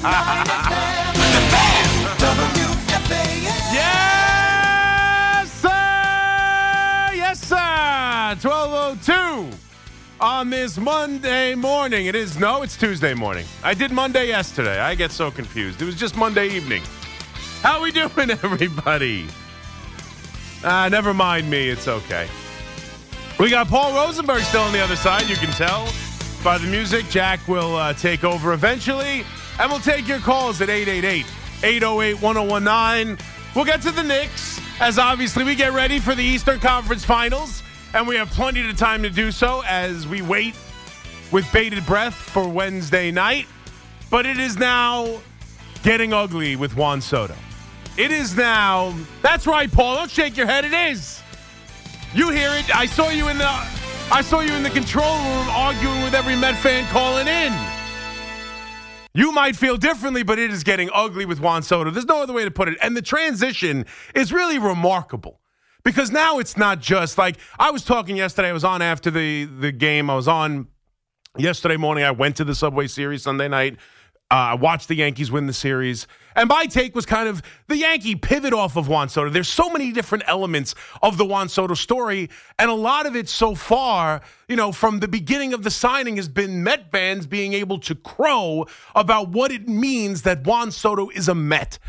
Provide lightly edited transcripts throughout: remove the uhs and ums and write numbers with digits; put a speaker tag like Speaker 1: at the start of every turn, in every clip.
Speaker 1: Yes, sir! Yes, sir! 12:02 on this Monday morning. It's Tuesday morning. I did Monday yesterday. I get so confused. It was just Monday evening. How we doing, everybody? Never mind me. It's okay. We got Paul Rosenberg still on the other side. You can tell by the music. Jack will take over eventually. And we'll take your calls at 888-808-1019. We'll get to the Knicks as obviously we get ready for the Eastern Conference Finals. And we have plenty of time to do so as we wait with bated breath for Wednesday night. But it is now getting ugly with Juan Soto. It is now. That's right, Paul. Don't shake your head. It is. You hear it. I saw you in the control room arguing with every Met fan calling in. You might feel differently, but it is getting ugly with Juan Soto. There's no other way to put it. And the transition is really remarkable because now it's not just like I was talking yesterday. I was on after the game. I was on yesterday morning. I went to the Subway Series Sunday night. I watched the Yankees win the series. And my take was kind of the Yankee pivot off of Juan Soto. There's so many different elements of the Juan Soto story. And a lot of it so far, from the beginning of the signing has been Met fans being able to crow about what it means that Juan Soto is a Met.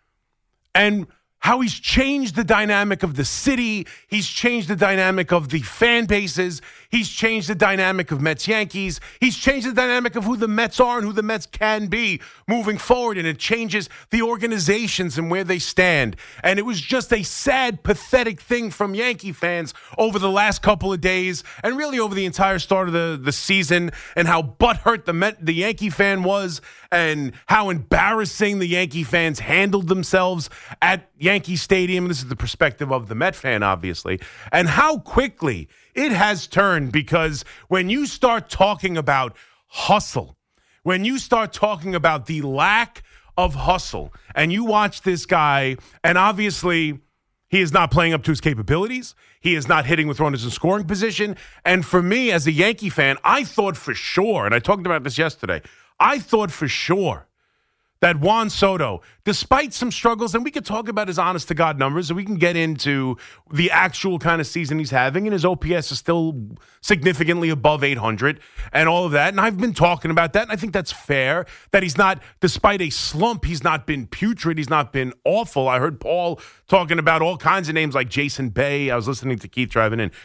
Speaker 1: And how he's changed the dynamic of the city. He's changed the dynamic of the fan bases. He's changed the dynamic of Mets-Yankees. He's changed the dynamic of who the Mets are and who the Mets can be moving forward. And it changes the organizations and where they stand. And it was just a sad, pathetic thing from Yankee fans over the last couple of days and really over the entire start of the season and how butthurt the Yankee fan was and how embarrassing the Yankee fans handled themselves at Yankee Stadium. This is the perspective of the Met fan, obviously, and how quickly it has turned because when you start talking about hustle, when you start talking about the lack of hustle, and you watch this guy, and obviously he is not playing up to his capabilities. He is not hitting with runners in scoring position. And for me, as a Yankee fan, I thought for sure, and I talked about this yesterday, I thought for sure that Juan Soto, despite some struggles, and we could talk about his honest-to-God numbers, and we can get into the actual kind of season he's having, and his OPS is still significantly above 800 and all of that, and I've been talking about that, and I think that's fair, that he's not, despite a slump, he's not been putrid, he's not been awful. I heard Paul talking about all kinds of names like Jason Bay. I was listening to Keith driving in,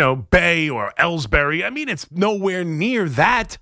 Speaker 1: Bay or Ellsbury. I mean, it's nowhere near that.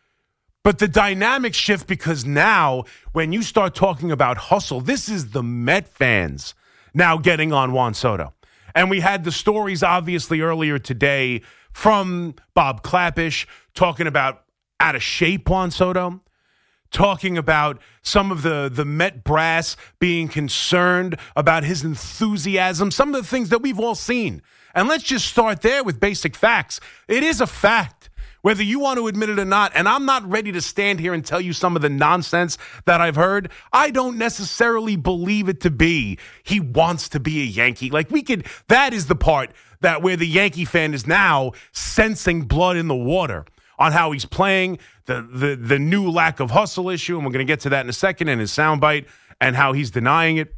Speaker 1: But the dynamics shift because now when you start talking about hustle, this is the Met fans now getting on Juan Soto. And we had the stories obviously earlier today from Bob Klapisch talking about out of shape Juan Soto, talking about some of the Met brass being concerned about his enthusiasm, some of the things that we've all seen. And let's just start there with basic facts. It is a fact. Whether you want to admit it or not, and I'm not ready to stand here and tell you some of the nonsense that I've heard, I don't necessarily believe it to be he wants to be a Yankee. That is the part that where the Yankee fan is now sensing blood in the water on how he's playing, the new lack of hustle issue, and we're going to get to that in a second, and his soundbite, and how he's denying it.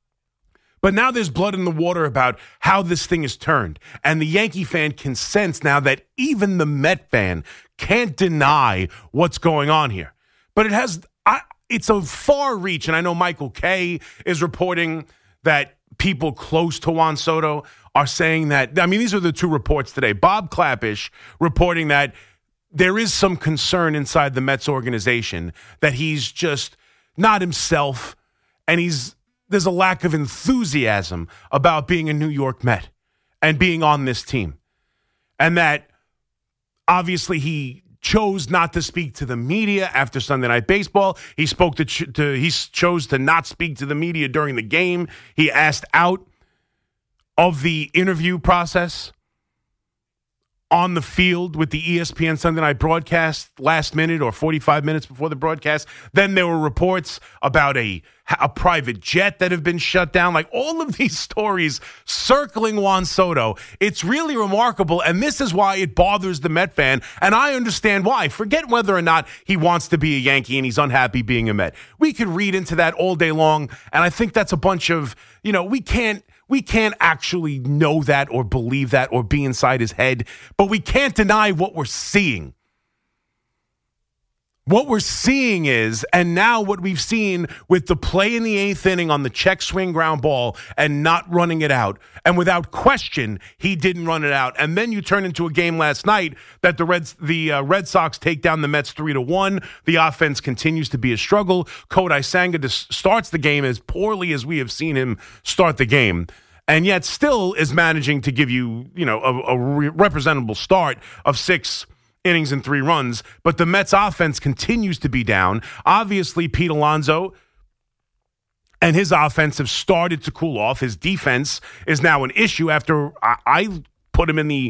Speaker 1: But now there's blood in the water about how this thing is turned. And the Yankee fan can sense now that even the Met fan can't deny what's going on here. But it's a far reach. And I know Michael Kay is reporting that people close to Juan Soto are saying that. I mean, these are the two reports today. Bob Klapisch reporting that there is some concern inside the Mets organization that he's just not himself and there's a lack of enthusiasm about being a New York Met and being on this team. And that obviously he chose not to speak to the media after Sunday Night Baseball. He chose to not speak to the media during the game. He asked out of the interview process on the field with the ESPN Sunday Night broadcast last minute or 45 minutes before the broadcast. Then there were reports about a private jet that have been shut down. Like all of these stories circling Juan Soto. It's really remarkable, and this is why it bothers the Met fan, and I understand why. Forget whether or not he wants to be a Yankee and he's unhappy being a Met. We could read into that all day long, and I think that's a bunch of, we can't actually know that or believe that or be inside his head, but we can't deny what we're seeing. What we're seeing is, and now what we've seen with the play in the eighth inning on the check swing ground ball and not running it out, and without question, he didn't run it out. And then you turn into a game last night that the Red Sox take down the Mets 3-1. The offense continues to be a struggle. Kodai Senga starts the game as poorly as we have seen him start the game, and yet still is managing to give you, a representable start of 6 innings and 3 runs, but the Mets offense continues to be down. Obviously, Pete Alonso and his offense have started to cool off. His defense is now an issue after I put him in the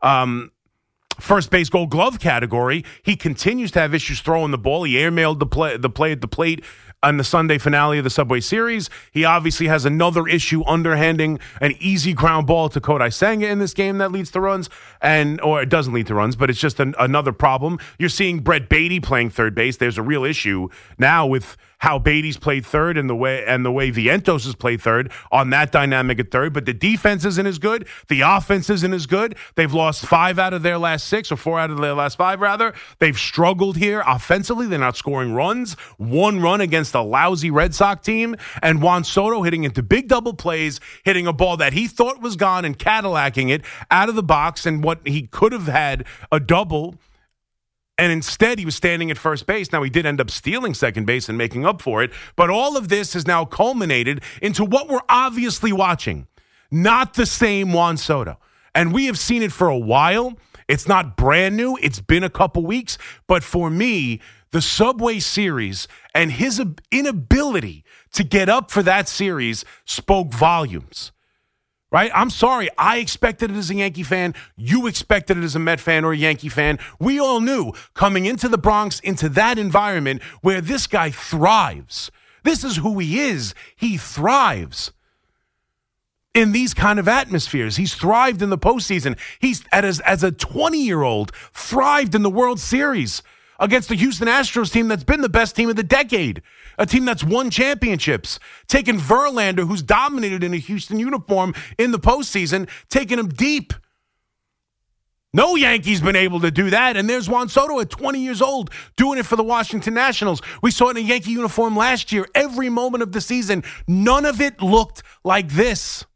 Speaker 1: first base Gold Glove category. He continues to have issues throwing the ball. He airmailed the play at the plate on the Sunday finale of the Subway Series. He obviously has another issue underhanding an easy ground ball to Kodai Senga in this game that leads to runs, or it doesn't lead to runs, but it's just another problem. You're seeing Brett Baty playing third base. There's a real issue now with how Beatty's played third and the way Vientos has played third on that dynamic at third. But the defense isn't as good. The offense isn't as good. They've lost 5 out of their last 6, or 4 out of their last 5, rather. They've struggled here offensively. They're not scoring runs. 1 run against a lousy Red Sox team. And Juan Soto hitting into big double plays, hitting a ball that he thought was gone and Cadillacing it out of the box, and what he could have had a double. And instead, he was standing at first base. Now, he did end up stealing second base and making up for it. But all of this has now culminated into what we're obviously watching. Not the same Juan Soto. And we have seen it for a while. It's not brand new. It's been a couple weeks. But for me, the Subway Series and his inability to get up for that series spoke volumes. Right? I'm sorry. I expected it as a Yankee fan. You expected it as a Met fan or a Yankee fan. We all knew coming into the Bronx, into that environment where this guy thrives. This is who he is. He thrives in these kind of atmospheres. He's thrived in the postseason. He's, as a 20-year-old, thrived in the World Series against the Houston Astros team that's been the best team of the decade, a team that's won championships, taking Verlander, who's dominated in a Houston uniform in the postseason, taking him deep. No Yankee's been able to do that, and there's Juan Soto at 20 years old doing it for the Washington Nationals. We saw it in a Yankee uniform last year, every moment of the season. None of it looked like this.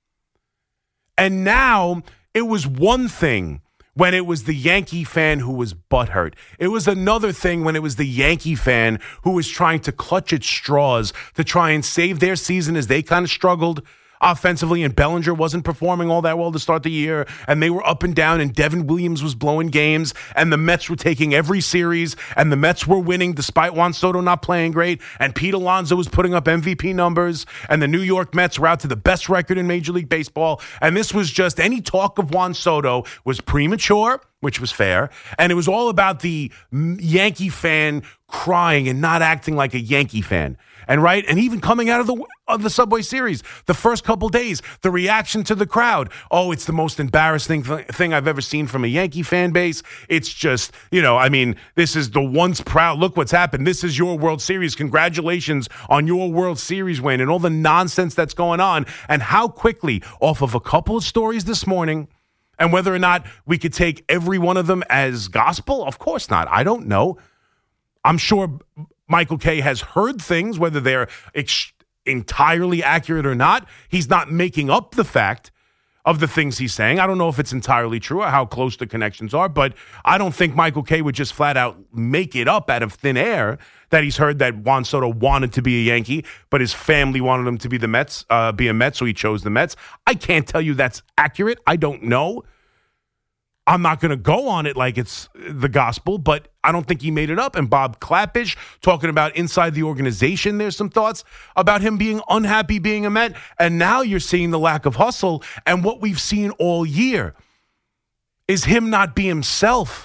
Speaker 1: And now it was one thing when it was the Yankee fan who was butthurt. It was another thing when it was the Yankee fan who was trying to clutch at straws to try and save their season as they kind of struggled offensively, and Bellinger wasn't performing all that well to start the year, and they were up and down, and Devin Williams was blowing games, and the Mets were taking every series, and the Mets were winning despite Juan Soto not playing great, and Pete Alonso was putting up MVP numbers, and the New York Mets were out to the best record in Major League Baseball, and this was just, any talk of Juan Soto was premature, which was fair, and it was all about the Yankee fan crying and not acting like a Yankee fan. And even coming out of the Subway Series, the first couple days, the reaction to the crowd. Oh, it's the most embarrassing thing I've ever seen from a Yankee fan base. It's just, this is the once proud, look what's happened. This is your World Series. Congratulations on your World Series win, and all the nonsense that's going on. And how quickly, off of a couple of stories this morning, and whether or not we could take every one of them as gospel, of course not. I don't know. I'm sure Michael Kay has heard things, whether they're entirely accurate or not. He's not making up the fact of the things he's saying. I don't know if it's entirely true or how close the connections are, but I don't think Michael Kay would just flat out make it up out of thin air that he's heard that Juan Soto wanted to be a Yankee, but his family wanted him to be be a Met, so he chose the Mets. I can't tell you that's accurate. I don't know. I'm not going to go on it like it's the gospel, but I don't think he made it up. And Bob Klapisch talking about inside the organization, there's some thoughts about him being unhappy being a Met. And now you're seeing the lack of hustle and what we've seen all year. is him not being himself.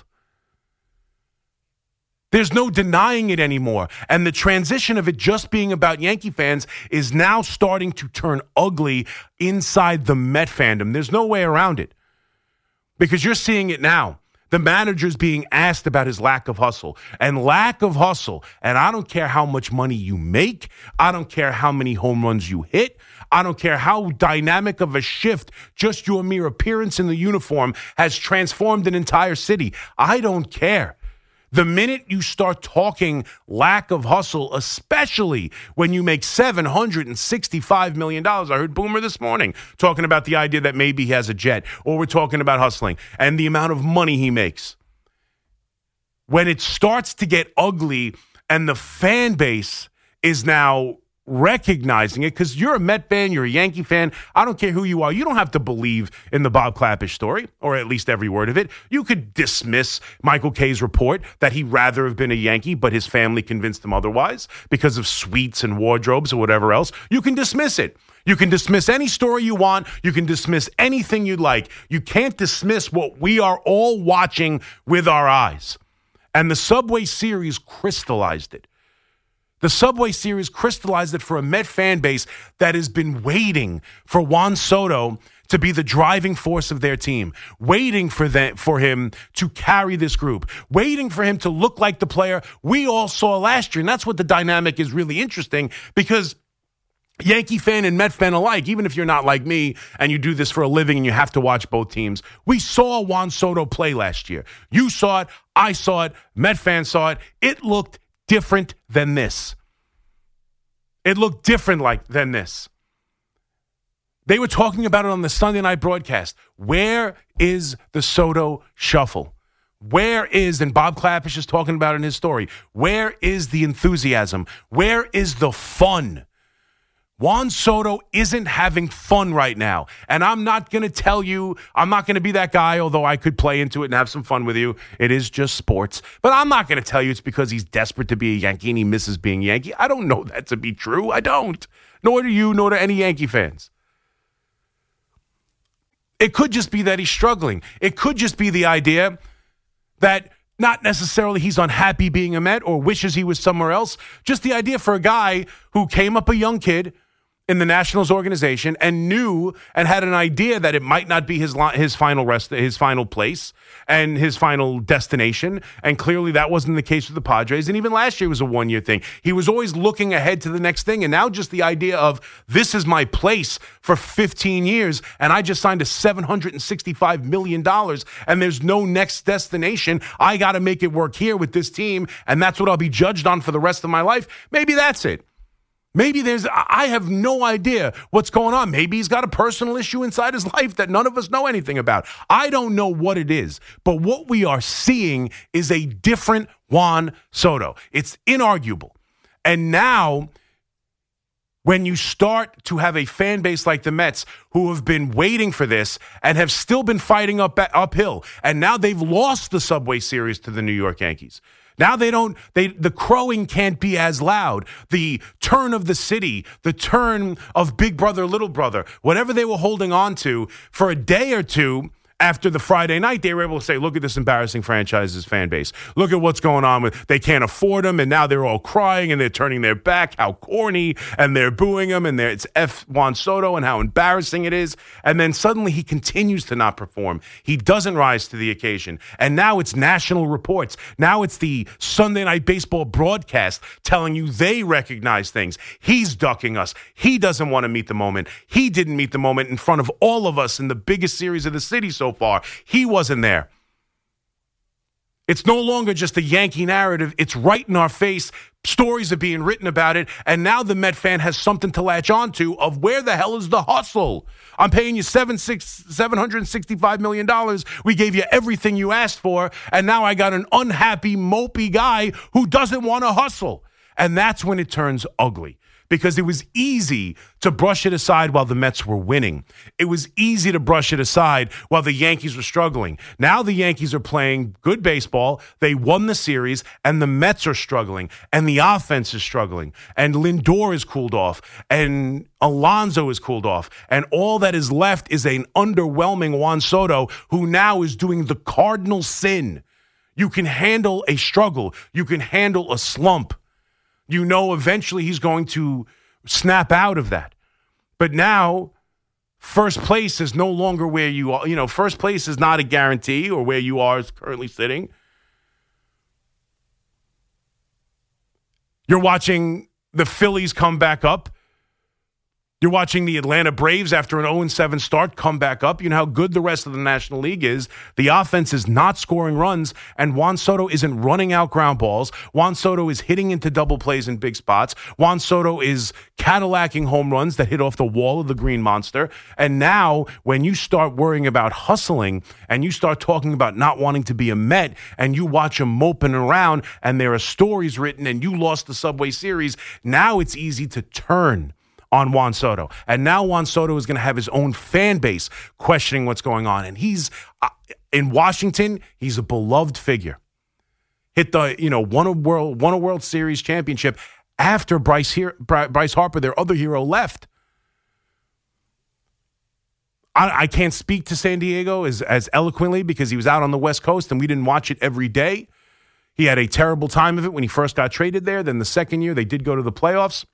Speaker 1: There's no denying it anymore. And the transition of it just being about Yankee fans is now starting to turn ugly inside the Met fandom. There's no way around it. Because you're seeing it now. The manager's being asked about his lack of hustle. And lack of hustle. And I don't care how much money you make. I don't care how many home runs you hit. I don't care how dynamic of a shift just your mere appearance in the uniform has transformed an entire city. I don't care. The minute you start talking lack of hustle, especially when you make $765 million, I heard Boomer this morning talking about the idea that maybe he has a jet, or we're talking about hustling and the amount of money he makes. When it starts to get ugly and the fan base is now recognizing it, because you're a Met fan, you're a Yankee fan, I don't care who you are. You don't have to believe in the Bob Klapisch story, or at least every word of it. You could dismiss Michael Kay's report that he'd rather have been a Yankee, but his family convinced him otherwise because of suites and wardrobes or whatever else. You can dismiss it. You can dismiss any story you want. You can dismiss anything you'd like. You can't dismiss what we are all watching with our eyes. And the Subway Series crystallized it. The Subway Series crystallized it for a Met fan base that has been waiting for Juan Soto to be the driving force of their team, waiting for him to carry this group, waiting for him to look like the player we all saw last year. And that's what the dynamic is really interesting, because Yankee fan and Met fan alike, even if you're not like me and you do this for a living and you have to watch both teams, we saw Juan Soto play last year. You saw it. I saw it. Met fans saw it. It looked different than this. It looked different than this. They were talking about it on the Sunday night broadcast. Where is the Soto shuffle? Where is, and Bob Klapisch is talking about it in his story, where is the enthusiasm? Where is the fun? Juan Soto isn't having fun right now. And I'm not going to tell you, I'm not going to be that guy, although I could play into it and have some fun with you. It is just sports. But I'm not going to tell you it's because he's desperate to be a Yankee and he misses being a Yankee. I don't know that to be true. I don't. Nor do you, nor do any Yankee fans. It could just be that he's struggling. It could just be the idea that not necessarily he's unhappy being a Met or wishes he was somewhere else. Just the idea for a guy who came up a young kid in the Nationals organization and knew and had an idea that it might not be his final place and his final destination. And clearly that wasn't the case with the Padres. And even last year was a one-year thing. He was always looking ahead to the next thing. And now just the idea of this is my place for 15 years and I just signed a $765 million and there's no next destination. I got to make it work here with this team. And that's what I'll be judged on for the rest of my life. Maybe that's it. Maybe I have no idea what's going on. Maybe he's got a personal issue inside his life that none of us know anything about. I don't know what it is, but what we are seeing is a different Juan Soto. It's inarguable. And now, when you start to have a fan base like the Mets who have been waiting for this and have still been fighting uphill, and now they've lost the Subway Series to the New York Yankees. Now the crowing can't be as loud. The turn of the city, the turn of Big Brother, Little Brother, whatever they were holding on to for a day or two after the Friday night, they were able to say, look at this embarrassing franchise's fan base. Look at what's going on with, they can't afford them, and now they're all crying, and they're turning their back, how corny, and they're booing him, and it's F. Juan Soto, and how embarrassing it is. And then suddenly he continues to not perform. He doesn't rise to the occasion. And now it's national reports. Now it's the Sunday Night Baseball broadcast telling you they recognize things. He's ducking us. He doesn't want to meet the moment. He didn't meet the moment in front of all of us in the biggest series of the city so far. He wasn't there. It's no longer just a Yankee narrative. It's right in our face. Stories are being written about it. And now the Met fan has something to latch on to of where the hell is the hustle? I'm paying you $765 million. We gave you everything you asked for. And now I got an unhappy, mopey guy who doesn't want to hustle. And that's when it turns ugly. because it was easy to brush it aside while the Mets were winning. It was easy to brush it aside while the Yankees were struggling. Now the Yankees are playing good baseball. They won the series, and the Mets are struggling, and the offense is struggling, and Lindor is cooled off, and Alonso is cooled off, and all that is left is an underwhelming Juan Soto, who now is doing the cardinal sin. You can handle a struggle. You can handle a slump. You know eventually he's going to snap out of that. But now, first place is no longer where you are. You know, first place is not a guarantee, or where you are is currently sitting. You're watching the Phillies come back up. You're watching the Atlanta Braves, after an 0-7 start, come back up. You know how good the rest of the National League is. The offense is not scoring runs, and Juan Soto isn't running out ground balls. Juan Soto is hitting into double plays in big spots. Juan Soto is Cadillacing home runs that hit off the wall of the Green Monster. And now, when you start worrying about hustling, and you start talking about not wanting to be a Met, and you watch him moping around, and there are stories written, and you lost the Subway Series, now it's easy to turn on Juan Soto. And now Juan Soto is going to have his own fan base questioning what's going on. And he's in Washington, he's a beloved figure. Hit the, won a World Series championship after Bryce Harper, their other hero, left. I can't speak to San Diego as eloquently because he was out on the West Coast and we didn't watch it every day. He had a terrible time of it when he first got traded there. Then the second year, they did go to the playoffs.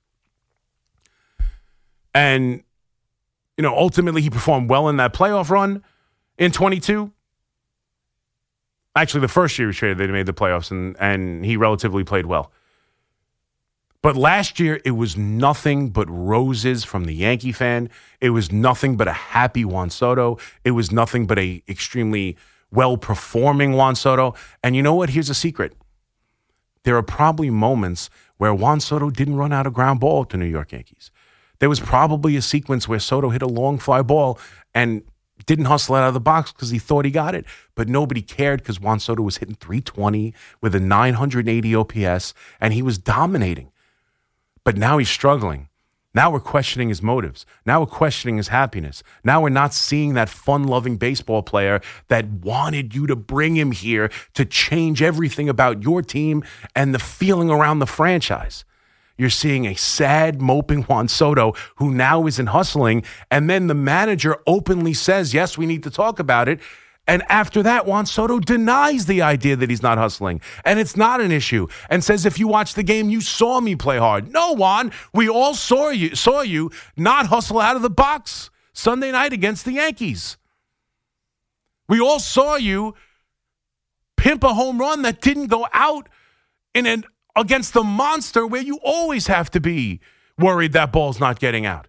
Speaker 1: And, ultimately he performed well in that playoff run in 22. Actually, the first year he was traded, they made the playoffs, and he relatively played well. But last year, it was nothing but roses from the Yankee fan. It was nothing but a happy Juan Soto. It was nothing but a extremely well-performing Juan Soto. And you know what? Here's a secret. There are probably moments where Juan Soto didn't run out a ground ball to New York Yankees. There was probably a sequence where Soto hit a long fly ball and didn't hustle out of the box because he thought he got it. But nobody cared because Juan Soto was hitting .320 with a 980 OPS, and he was dominating. But now he's struggling. Now we're questioning his motives. Now we're questioning his happiness. Now we're not seeing that fun-loving baseball player that wanted you to bring him here to change everything about your team and the feeling around the franchise. You're seeing a sad, moping Juan Soto who now isn't hustling. And then the manager openly says, yes, we need to talk about it. And after that, Juan Soto denies the idea that he's not hustling. And it's not an issue. And says, if you watch the game, you saw me play hard. No, Juan, we all saw you not hustle out of the box Sunday night against the Yankees. We all saw you pimp a home run that didn't go out against the monster where you always have to be worried that ball's not getting out.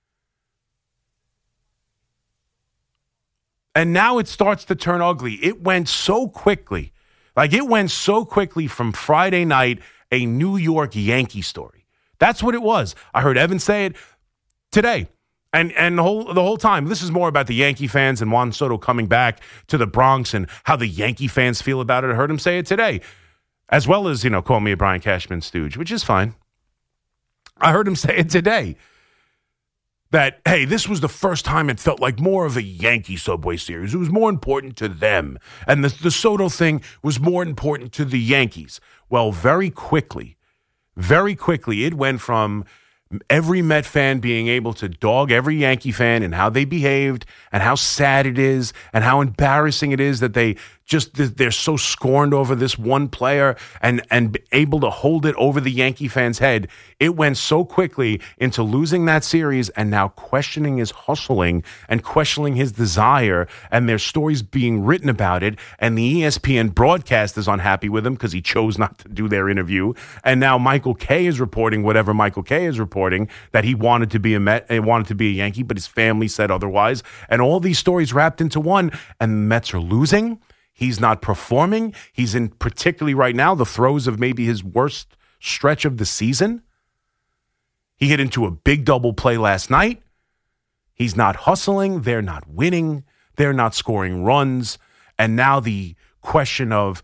Speaker 1: And now it starts to turn ugly. It went so quickly. It went so quickly from Friday night, a New York Yankee story. That's what it was. I heard Evan say it today. And the whole time, this is more about the Yankee fans and Juan Soto coming back to the Bronx and how the Yankee fans feel about it. I heard him say it today. As well as, call me a Brian Cashman stooge, which is fine. I heard him say it today. That, hey, this was the first time it felt like more of a Yankee Subway Series. It was more important to them. And the Soto thing was more important to the Yankees. Well, very quickly, it went from every Met fan being able to dog every Yankee fan and how they behaved and how sad it is and how embarrassing it is that they're so scorned over this one player and able to hold it over the Yankee fans' head. It went so quickly into losing that series and now questioning his hustling and questioning his desire, and there's stories being written about it, and the ESPN broadcast is unhappy with him because he chose not to do their interview, and now Michael Kay is reporting whatever Michael Kay is reporting, that he wanted to be a Met, he wanted to be a Yankee, but his family said otherwise, and all these stories wrapped into one, and the Mets are losing. He's not performing. He's in, particularly right now, the throes of maybe his worst stretch of the season. He hit into a big double play last night. He's not hustling. They're not winning. They're not scoring runs. And now the question of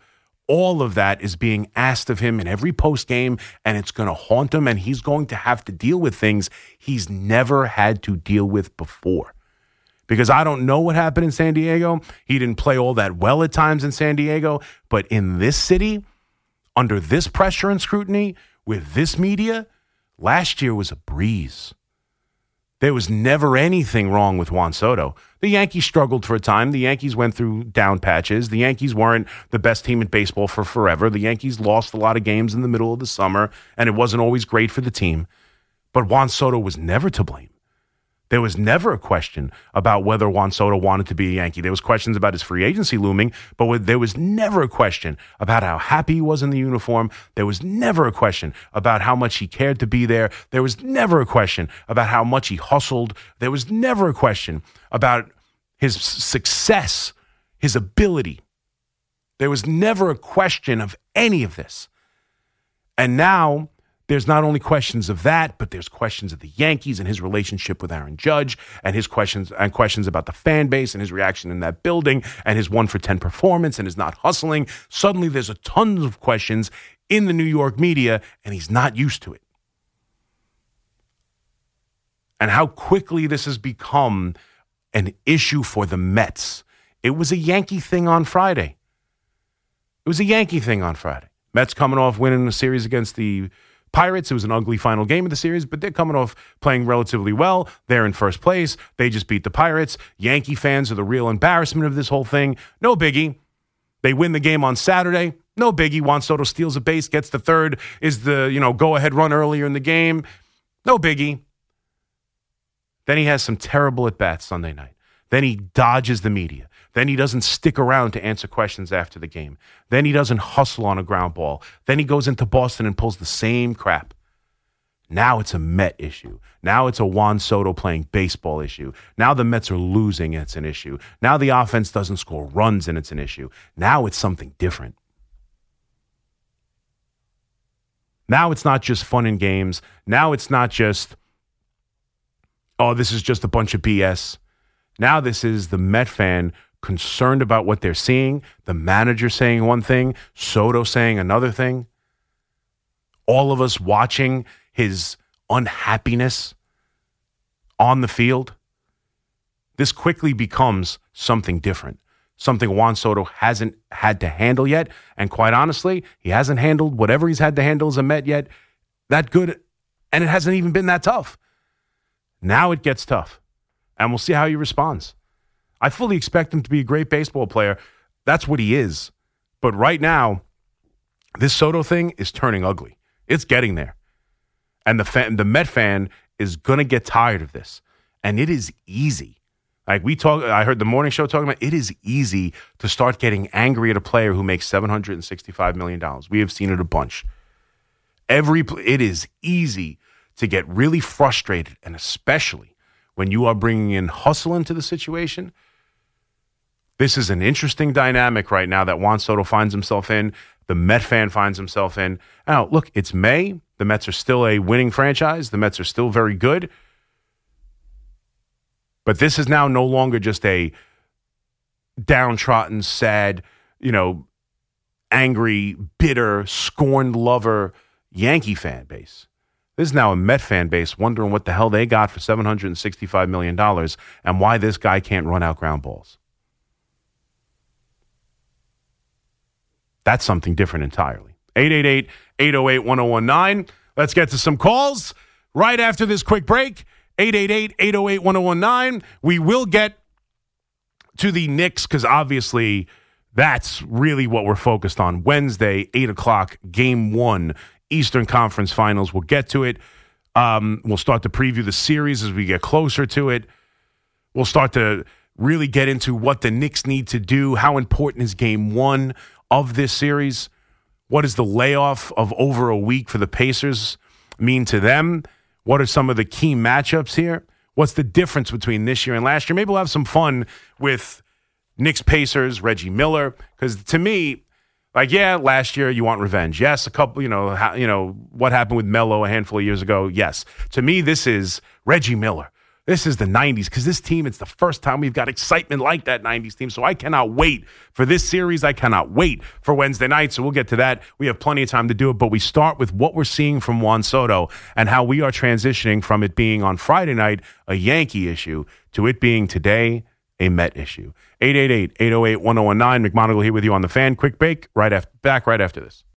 Speaker 1: all of that is being asked of him in every post game, and it's going to haunt him, and he's going to have to deal with things he's never had to deal with before. Because I don't know what happened in San Diego. He didn't play all that well at times in San Diego. But in this city, under this pressure and scrutiny, with this media, last year was a breeze. There was never anything wrong with Juan Soto. The Yankees struggled for a time. The Yankees went through down patches. The Yankees weren't the best team in baseball for forever. The Yankees lost a lot of games in the middle of the summer, and it wasn't always great for the team. But Juan Soto was never to blame. There was never a question about whether Juan Soto wanted to be a Yankee. There was questions about his free agency looming, but there was never a question about how happy he was in the uniform. There was never a question about how much he cared to be there. There was never a question about how much he hustled. There was never a question about his success, his ability. There was never a question of any of this. And now there's not only questions of that, but there's questions of the Yankees and his relationship with Aaron Judge, and his questions about the fan base and his reaction in that building, and his 1-for-10 performance and his not hustling. Suddenly there's a ton of questions in the New York media, and he's not used to it. And how quickly this has become an issue for the Mets. It was a Yankee thing on Friday. Mets coming off winning a series against the Pirates. It was an ugly final game of the series, but they're coming off playing relatively well. They're in first place. They just beat the Pirates. Yankee fans are the real embarrassment of this whole thing. No biggie. They win the game on Saturday. No biggie. Juan Soto steals a base, gets the third, is the go-ahead run earlier in the game. No biggie. Then he has some terrible at-bats Sunday night. Then he dodges the media. Then he doesn't stick around to answer questions after the game. Then he doesn't hustle on a ground ball. Then he goes into Boston and pulls the same crap. Now it's a Met issue. Now it's a Juan Soto playing baseball issue. Now the Mets are losing and it's an issue. Now the offense doesn't score runs and it's an issue. Now it's something different. Now it's not just fun and games. Now it's not just, oh, this is just a bunch of BS. Now this is the Met fan concerned about what they're seeing, the manager saying one thing, Soto saying another thing. All of us watching his unhappiness on the field. This quickly becomes something different, something Juan Soto hasn't had to handle yet. And quite honestly, he hasn't handled whatever he's had to handle as a Met yet that good, and it hasn't even been that tough. Now it gets tough, and we'll see how he responds. I fully expect him to be a great baseball player. That's what he is. But right now, this Soto thing is turning ugly. It's getting there. And the Met fan is going to get tired of this. And it is easy. I heard the morning show talking about it is easy to start getting angry at a player who makes $765 million. We have seen it a bunch. It is easy to get really frustrated, and especially when you are bringing in hustle into the situation. This is an interesting dynamic right now that Juan Soto finds himself in. The Met fan finds himself in. Now, look, it's May. The Mets are still a winning franchise. The Mets are still very good. But this is now no longer just a downtrodden, sad, angry, bitter, scorned lover Yankee fan base. This is now a Met fan base wondering what the hell they got for $765 million and why this guy can't run out ground balls. That's something different entirely. 888-808-1019. Let's get to some calls right after this quick break. 888-808-1019. We will get to the Knicks because obviously that's really what we're focused on. Wednesday, 8 o'clock, Game 1, Eastern Conference Finals. We'll get to it. We'll start to preview the series as we get closer to it. We'll start to really get into what the Knicks need to do. How important is Game 1 of this series? What does the layoff of over a week for the Pacers mean to them? What are some of the key matchups here? What's the difference between this year and last year? Maybe we'll have some fun with Knicks Pacers, Reggie Miller, because to me, last year you want revenge. Yes, a couple, what happened with Melo a handful of years ago. Yes. To me, this is Reggie Miller, This is the 90s because this team, it's the first time we've got excitement like that 90s team. So I cannot wait for this series. I cannot wait for Wednesday night. So we'll get to that. We have plenty of time to do it. But we start with what we're seeing from Juan Soto and how we are transitioning from it being on Friday night a Yankee issue to it being today a Met issue. 888-808-1019. McMonagle here with you on The Fan. Quick break. Back right after this.